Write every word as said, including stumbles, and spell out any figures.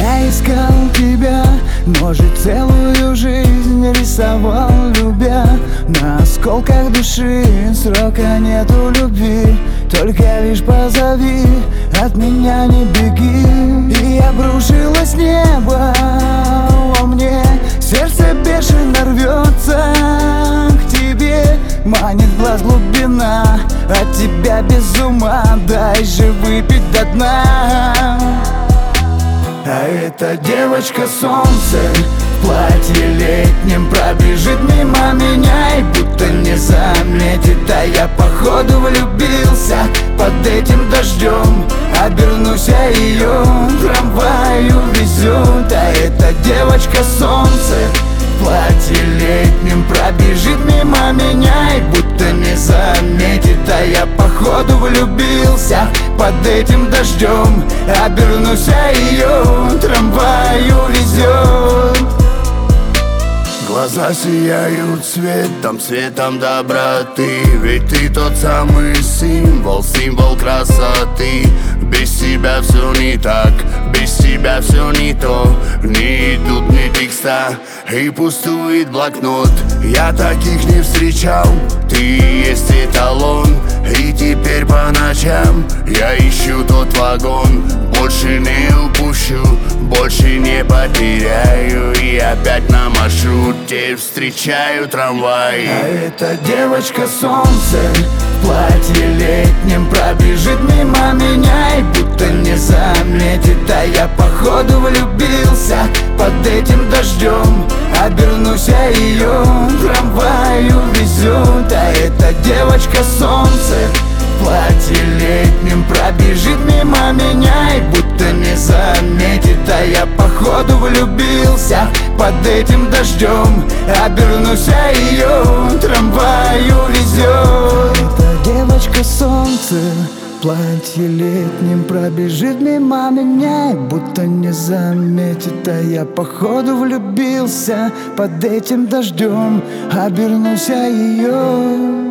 Я искал тебя, может, целую жизнь рисовал, любя. На осколках души срока нету любви, только лишь позови, от меня не беги. И обрушилось небо во мне, сердце бешено рвется к тебе. Манит в глаз глубина, от тебя без ума, дай же выпить до дна. А эта девочка солнце в платье летнем пробежит мимо меня и будто не заметит. А я походу влюбился под этим дождем, обернусь, а ее трамвай увезет. А эта девочка солнце в платье летнем пробежит мимо меня и будто не заметит. А я походу влюбился под этим дождем, обернусь, а ее трамвай увезет. Глаза сияют светом, светом доброты, ведь ты тот самый символ, символ красоты. Без тебя все не так, без тебя все не то. Не идут мне текста и пустует блокнот. Я таких не встречал, ты есть эталон. И теперь по ночам я ищу тот вагон. Больше не упущу, больше не потеряю. И опять на маршруте встречаю трамвай. А эта девочка солнце в платье летнем пробежит мимо меня и будто не заметит. А я походу влюбился под этим дождем, обернусь, а ее трамвай увезет. А эта девочка солнце в платье летнем пробежит мимо меня и будто не заметит. А я походу влюбился под этим дождем, обернусь, а ее трамвай увезет. Эта девочка солнце в платье летнем пробежит мимо меня и будто не заметит. А я походу влюбился под этим дождем, обернусь, а ее